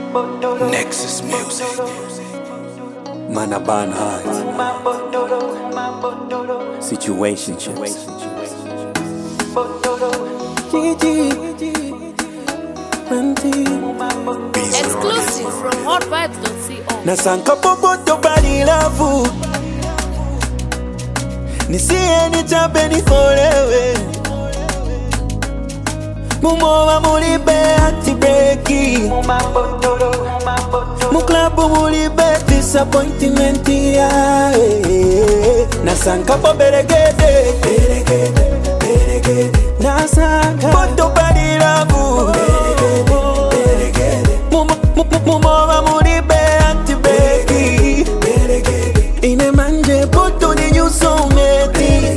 Nexus Music. Man a ban heart. Situation chips. Exclusive from hotvibes.co. Nasanka popoto body love. Nisiye ni chape ni forewe. Mumowa mulibe ati breaki. Muklabu mulibe disappointment ya. Nasanka po beregede. Nasanka poto body love. Mumowa mulibe ati breaki. Ine manje poto ni nyuso meti.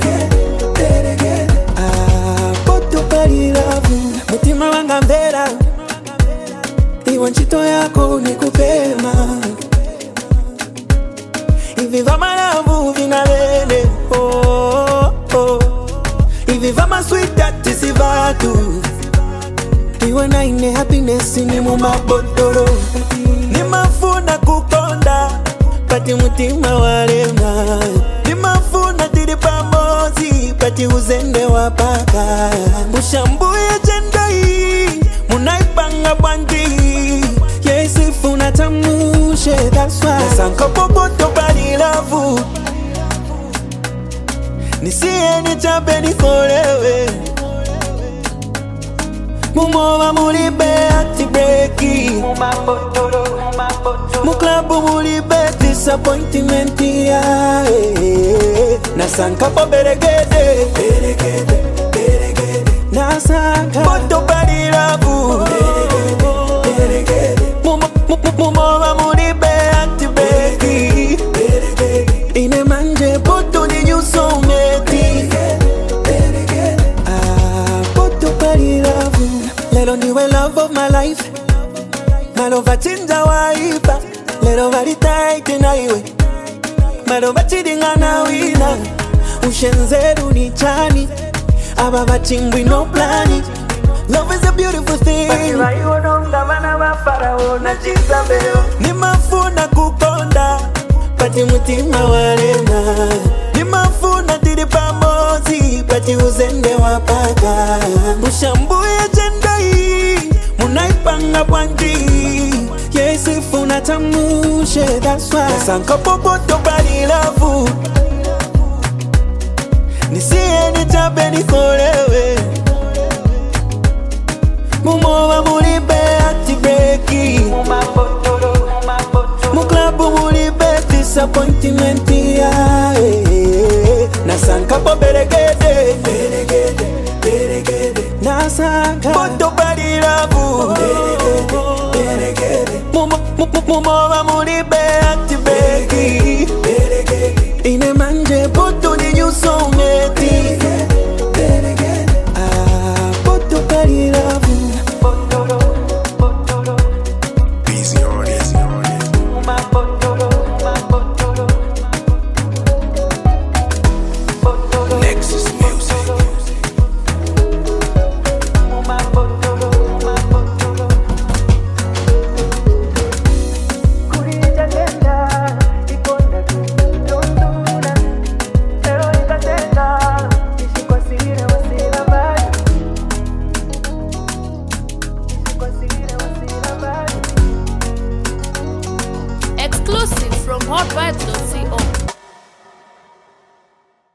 Poto body love. Mutima wanga mbera iwa nchito yako nikupema. Hivi vama lavu vinalele hivi vama sweet that si vatu. Iwa na ine happiness ni mumabotoro. Ni mafuna kukonda pati mutima walema. Ni mafuna tiri pamozi pati uzende wapaka. Ushambuye jendai munaipanga bandi. Yes ifuna tamushe that's why. Nasanka popoto body love. Nisiye ni chape ni forewe. Mumowa mulibe ati breaki. Muklabu mulibe disappointment ya. Nasanka po beregede. Nasanka poto body love. Mumowa mulibe ati breaki. Ine manje poto ni nyuso meti. Poto body love. Lelo niwe love of my life. Malova chinja waipa. Lelo vari tight na iwe. Malova chidinga na wina. Ushenzeru ni chani. Aba bachimbwi no plani. Love is a beautiful thing. Ni mafuna kukonda pati mutima walema. Ni mafuna tiri pamozi pati uzende wapaka. Ushambuye jendai munaipanga bwanji. Yes ifuna tamushe that's why. Nasanka popoto body love. Nisiye ni chape ni forewe. Mumowa mulibe ati breaki. Muklabu mulibe disappointment ya. Nasanka po beregede. Nasanka poto body love. Mumowa mulibe ati breaki. Ine manje poto ni nyuso meti. Poto body love. Nexus Music. Exclusive from hotvibes.co.